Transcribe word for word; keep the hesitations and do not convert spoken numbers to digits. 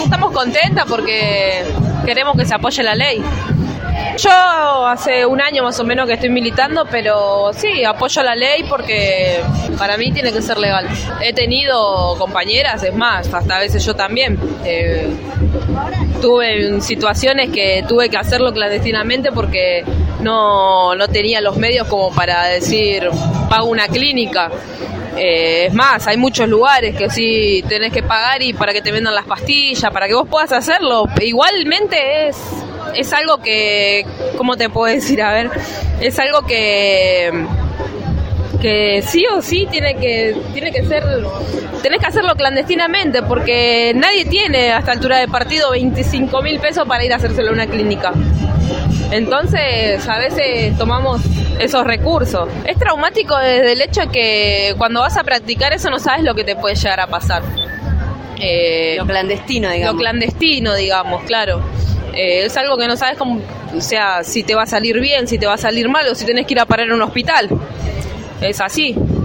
estamos contentas porque queremos que se apoye la ley. Yo hace un año más o menos que estoy militando, pero sí, apoyo la ley porque para mí tiene que ser legal. He tenido compañeras, es más, hasta a veces yo también. Eh, tuve situaciones que tuve que hacerlo clandestinamente porque no, no tenía los medios como para decir, pago una clínica. Eh, es más, hay muchos lugares que sí tenés que pagar y para que te vendan las pastillas, para que vos puedas hacerlo. Igualmente es... Es algo que, ¿cómo te puedo decir? A ver, es algo que que sí o sí tiene que tiene que ser, tenés que hacerlo clandestinamente porque nadie tiene a esta altura de partido veinticinco mil pesos para ir a hacérselo a una clínica. Entonces, a veces tomamos esos recursos. Es traumático desde el hecho de que cuando vas a practicar eso no sabes lo que te puede llegar a pasar. Eh, lo clandestino, digamos. Lo clandestino, digamos, claro. Eh, es algo que no sabes cómo, o sea, si te va a salir bien, si te va a salir mal o si tenés que ir a parar a un hospital. Es así.